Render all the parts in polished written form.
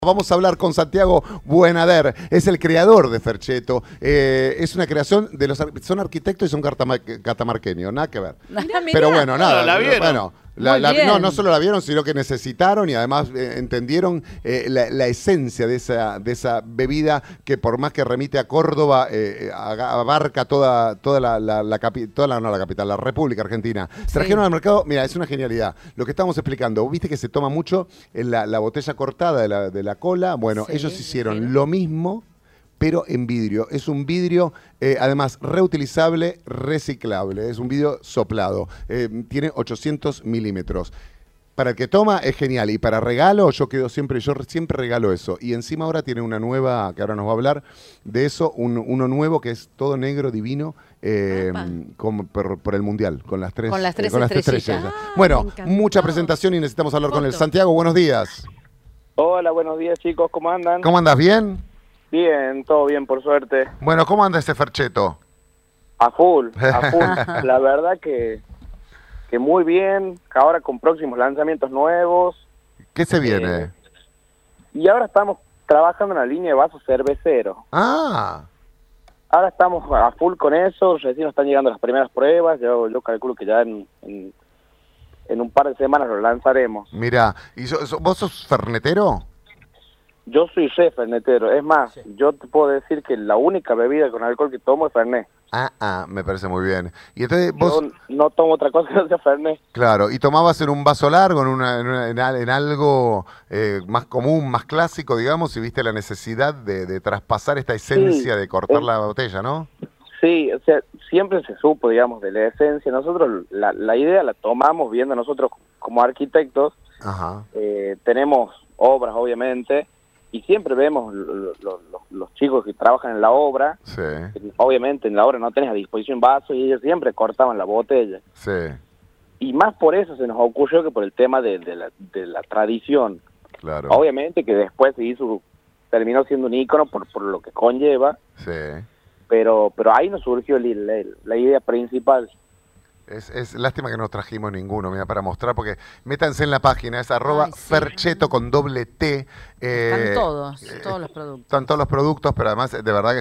Vamos a hablar con Santiago Buenader, es el creador de Ferchetto. Es una creación de los... Son arquitectos y son catamarqueños, nada que ver. Pero bueno, nada. Bueno, la vieron. Bueno, no solo la vieron, sino que necesitaron y además entendieron la esencia de esa bebida que por más que remite a Córdoba, abarca toda la capital, la República Argentina. Sí. Trajeron al mercado, mira, es una genialidad. Lo que estamos explicando, viste que se toma mucho en la botella cortada de la cola. Bueno, Sí, ellos hicieron lo mismo, pero en vidrio. Es un vidrio, además, reutilizable, reciclable. Es un vidrio soplado. Tiene 800 milímetros. Para el que toma es genial. Y para regalo, yo siempre regalo eso. Y encima ahora tiene una nueva, que ahora nos va a hablar de eso, uno nuevo que es todo negro, divino, por el Mundial, con las tres estrellas. Bueno, mucha presentación y necesitamos hablar con el Santiago. Buenos días. Hola, buenos días chicos, ¿cómo andan? ¿Cómo andas? ¿Bien? Bien, todo bien por suerte. Bueno, ¿cómo anda este Ferchetto? A full. La verdad que muy bien, ahora con próximos lanzamientos nuevos. ¿Qué se viene? Y ahora estamos trabajando en la línea de vasos cerveceros. Ah, Ahora estamos a full con eso, recién nos están llegando las primeras pruebas, yo calculo que ya en un par de semanas lo lanzaremos. mira, ¿y vos sos fernetero? Yo soy chef fernetero, es más, yo te puedo decir que la única bebida con alcohol que tomo es fernet. Me parece muy bien. Y entonces vos, Yo no tomo otra cosa que no sea fernet. claro, y tomabas en un vaso largo, en algo más común, más clásico, digamos, y viste la necesidad de traspasar esta esencia, de cortar la botella, ¿no? Sí, o sea, siempre se supo, digamos, de la esencia. Nosotros la idea la tomamos viendo nosotros como arquitectos. Ajá. Tenemos obras, obviamente, y siempre vemos los chicos que trabajan en la obra. Sí, Obviamente en la obra no tenés a disposición vasos y ellos siempre cortaban la botella. sí, Y más por eso se nos ocurrió que por el tema de la tradición. claro. Obviamente que después terminó siendo un ícono por lo que conlleva. Sí. Pero ahí nos surgió la idea principal. Es lástima que no trajimos ninguno, mira, para mostrar, porque métanse en la página, es @ Ay, sí. Ferchetto con doble T. Están todos los productos. Están todos los productos, pero además de verdad que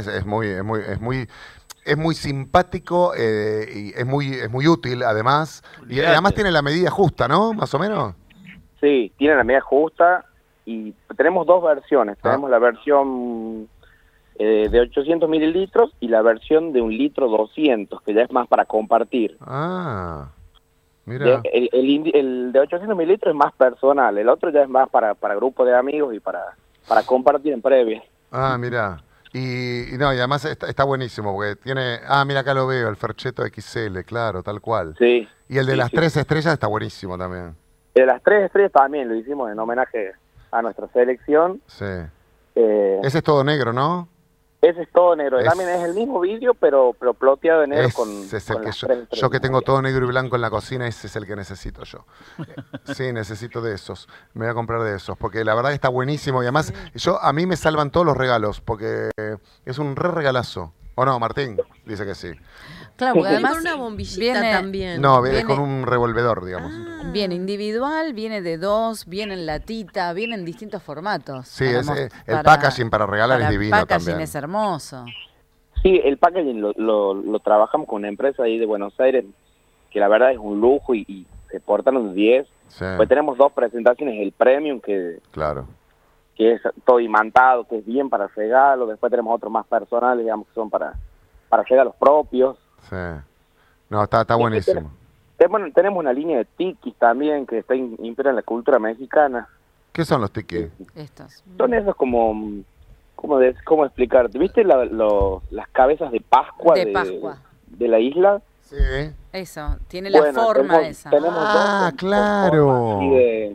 es muy simpático y es muy útil además. Y además tiene la medida justa, ¿no? Más o menos. Sí, tiene la medida justa y tenemos dos versiones. Tenemos la versión de 800 mililitros y la versión de 1 litro 200, que ya es más para compartir. Ah, mira. El de 800 mililitros es más personal, el otro ya es más para grupo de amigos y para compartir en previa. Ah, mira. Y además está buenísimo, porque tiene... mira, acá lo veo, el Ferchetto XL, claro, tal cual. Sí. Y el de Sí, las sí. 3 estrellas está buenísimo también. De las 3 estrellas también lo hicimos en homenaje a nuestra selección. Sí. Eh, Ese es todo negro, ¿no? Ese es todo negro. También es el mismo vidrio, pero ploteado de negro con Ese es el con que las yo 3 estrellas. que tengo todo negro y blanco en la cocina, ese es el que necesito yo. Sí, necesito de esos. Me voy a comprar de esos, porque la verdad que está buenísimo. Y además, a mí me salvan todos los regalos, porque es un regalazo. ¿O no, Martín? Dice que sí. Claro, porque Viene además con una bombillita viene- también. No, viene con un revolvedor, digamos. viene individual, viene de 2, viene en latita, viene en distintos formatos. Sí, Para el packaging para regalar es divino el packaging también. es hermoso. Sí, el packaging lo trabajamos con una empresa ahí de Buenos Aires, que la verdad es un lujo y se portan un 10. Sí, Pues tenemos 2 presentaciones, el Premium, que claro. es todo imantado, que es bien para regalos. Después tenemos otros más personales, digamos, que son para regalos propios. Sí. No, está buenísimo. Bueno, tenemos una línea de tikis también, que está inspirada en la cultura mexicana. ¿Qué son los tiki? Estos. Son esos como... ¿Cómo explicarte? ¿Viste las cabezas de Pascua De Pascua. de la isla? Sí. Eso, tiene la Bueno, forma tenemos esa. dos con claro. forma así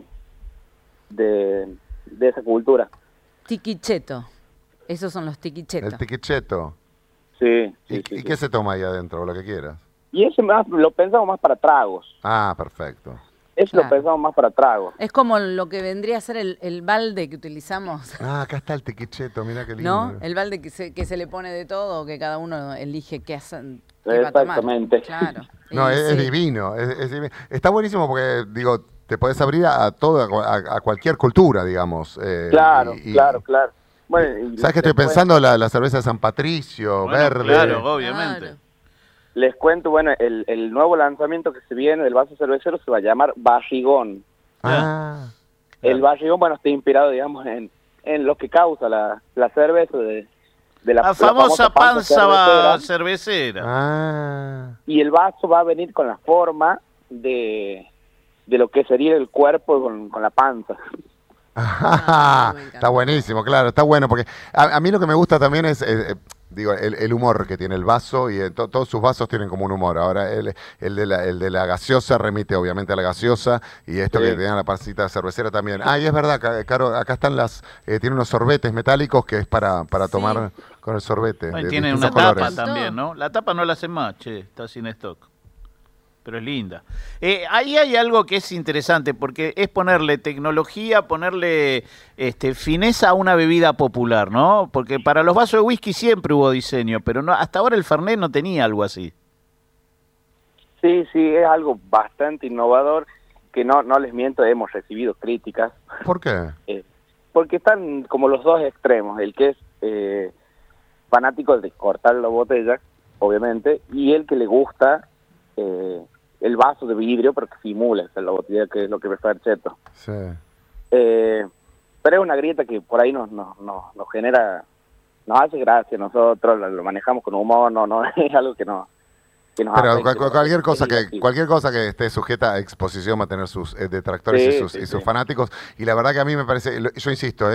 de esa cultura. Tiquicheto. Esos son los tiquichetos. El tiquichetto. Sí. ¿Y qué se toma ahí adentro? Lo que quieras. Y ese lo pensamos más para tragos. Perfecto. Eso Claro. lo pensamos más para tragos. Es como lo que vendría a ser el balde que utilizamos, Acá está el tiquicheto, mira qué lindo. ¿no? El balde que se le pone de todo, que cada uno elige qué va a tomar. Exactamente. Claro. No, Y es sí. divino, es divino. Está buenísimo porque, digo, te podés abrir a todo, a cualquier cultura, digamos. Claro. Bueno, ¿sabes qué estoy pensando? La cerveza de San Patricio, Bueno, verde. claro, obviamente. Claro. Les cuento, bueno, el nuevo lanzamiento que se viene del vaso cervecero se va a llamar Barrigón. Ah, El barrigón, bueno, está inspirado, digamos, en lo que causa la cerveza de la Famosa panza cervecera. cervecera. ah. Y el vaso va a venir con la forma de lo que sería el cuerpo con la panza. me encanta. Está buenísimo, claro, está bueno, porque a mí lo que me gusta también es, digo, el humor que tiene el vaso, y todos sus vasos tienen como un humor. Ahora, el de la gaseosa remite obviamente a la gaseosa, y esto Sí. que tenía la pancita cervecera también. Ah, y es verdad, Caro, acá están tiene unos sorbetes metálicos que es para tomar con el sorbete. Bueno, de tiene una distintos tapa colores. también, ¿no? La tapa no la hacen más, che, está sin stock. Pero es linda. Ahí hay algo que es interesante, porque es ponerle tecnología, ponerle fineza a una bebida popular, ¿no? Porque para los vasos de whisky siempre hubo diseño, pero no, hasta ahora el Fernet no tenía algo así. Sí, es algo bastante innovador, que no les miento, hemos recibido críticas, ¿Por qué? porque están como los dos extremos, el que es fanático de cortar la botella, obviamente, y el que le gusta el vaso de vidrio, pero que simula la botella, que es lo que me Ferchetto. Sí. Pero es una grieta que por ahí nos genera, nos hace gracia, nosotros lo manejamos con humor, no es algo que nos Pero afecte. cualquier cosa que esté sujeta a exposición va a tener sus detractores Sí, y sí. sus fanáticos. Y la verdad que a mí me parece, yo insisto,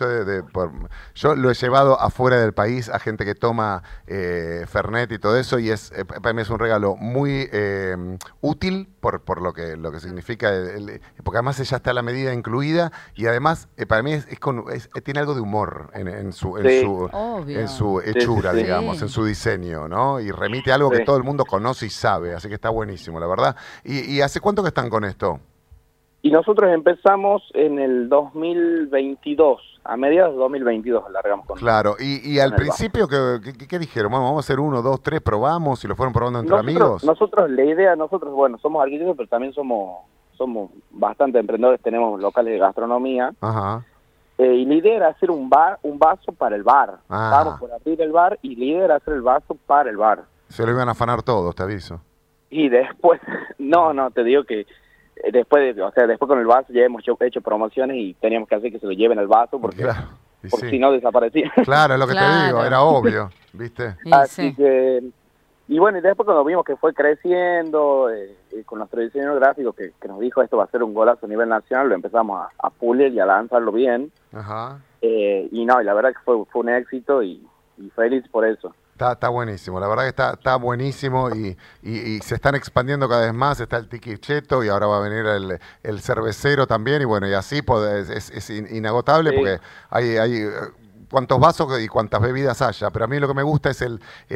yo lo he llevado afuera del país a gente que toma Fernet y todo eso, y para mí es un regalo muy útil por lo que significa, porque además ya está la medida incluida, y además para mí tiene algo de humor en su Obvio. hechura, Sí. digamos, en su diseño, ¿no? Y remite a algo que Sí. todo el mundo conoce y sabe, así que está buenísimo, la verdad. ¿Y hace cuánto que están con esto? Y nosotros empezamos en el 2022, a mediados de 2022 largamos con Claro, y al con el principio, ¿qué dijeron? Bueno, vamos a hacer 1, 2, 3, probamos, y lo fueron probando entre amigos. La idea, bueno, somos arquitectos, pero también somos bastante emprendedores, tenemos locales de gastronomía, Ajá. y la idea era hacer un vaso para el bar. Ah. Estábamos por abrir el bar, y la idea era hacer el vaso para el bar. Se lo iban a afanar todos, te aviso. Y después, no, te digo que después con el vaso ya hemos hecho promociones y teníamos que hacer que se lo lleven al vaso porque Y porque sí. si no desaparecía. Claro, es lo que te Claro. digo, era obvio, ¿viste? Y Así sí. que, y bueno, y después cuando vimos que fue creciendo, con nuestro diseñador gráfico que nos dijo esto va a ser un golazo a nivel nacional, lo empezamos a pulir y a lanzarlo bien, Ajá. y la verdad que fue un éxito y feliz por eso. Está buenísimo, la verdad que está buenísimo, y se están expandiendo cada vez más. Está el Tiki Cheto y ahora va a venir el cervecero también, y bueno, y así es inagotable, Sí. porque hay cuantos vasos y cuantas bebidas haya, pero a mí lo que me gusta es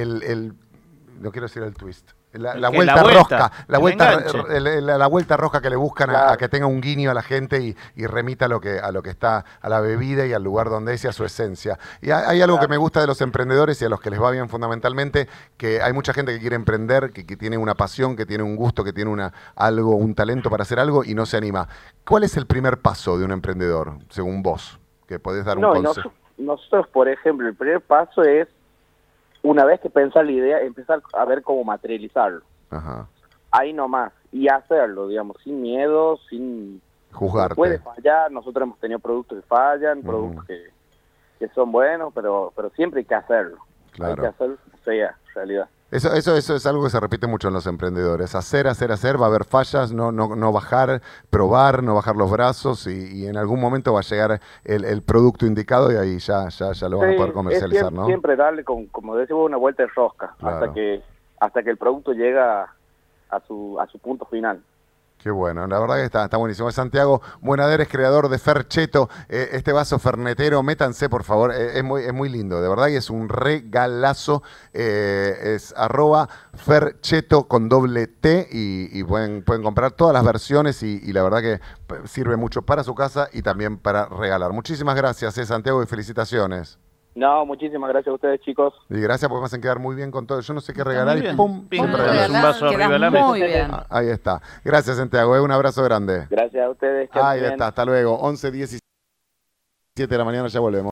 no quiero decir el twist, la vuelta rosca, la vuelta rosca que le buscan a que tenga un guiño a la gente y remita a lo que está, a la bebida y al lugar donde es y a su esencia. Y hay algo que me gusta de los emprendedores y a los que les va bien fundamentalmente, que hay mucha gente que quiere emprender, que tiene una pasión, que tiene un gusto, que tiene un talento para hacer algo y no se anima. ¿Cuál es el primer paso de un emprendedor, según vos? Que podés dar un consejo. Nosotros, por ejemplo, el primer paso es, una vez que pensar la idea, empezar a ver cómo materializarlo. Ajá. Ahí nomás. Y hacerlo, digamos, sin miedo, sin... Juzgarte. Puede fallar, nosotros hemos tenido productos que fallan, productos que son buenos, pero siempre hay que hacerlo. Claro. Hay que hacerlo, sea realidad. Eso es algo que se repite mucho en los emprendedores. Hacer, va a haber fallas, no bajar, probar, no bajar los brazos, y en algún momento va a llegar el producto indicado, y ahí ya lo van a poder comercializar, siempre, ¿no? Siempre darle, como decimos, una vuelta de rosca, Claro. hasta que el producto llega a su punto final. Qué bueno, la verdad que está buenísimo. Es Santiago Buenaderes, creador de Ferchetto, este vaso fernetero, métanse por favor, es muy lindo, de verdad, y es un regalazo. Es @Ferchetto con doble T, y pueden comprar todas las versiones, y la verdad que sirve mucho para su casa y también para regalar. Muchísimas gracias, Santiago, y felicitaciones. No, muchísimas gracias a ustedes, chicos. Y gracias porque me hacen quedar muy bien con todo. Yo no sé qué Está regalar muy y bien. pum, Pim, siempre regalas regalo. un vaso arriba de la Quedás mesa. muy bien. Ah, ahí está. Gracias, Santiago. Un abrazo grande. Gracias a ustedes. que Ahí estén bien. está. Hasta luego. 11:17 de la mañana, ya volvemos.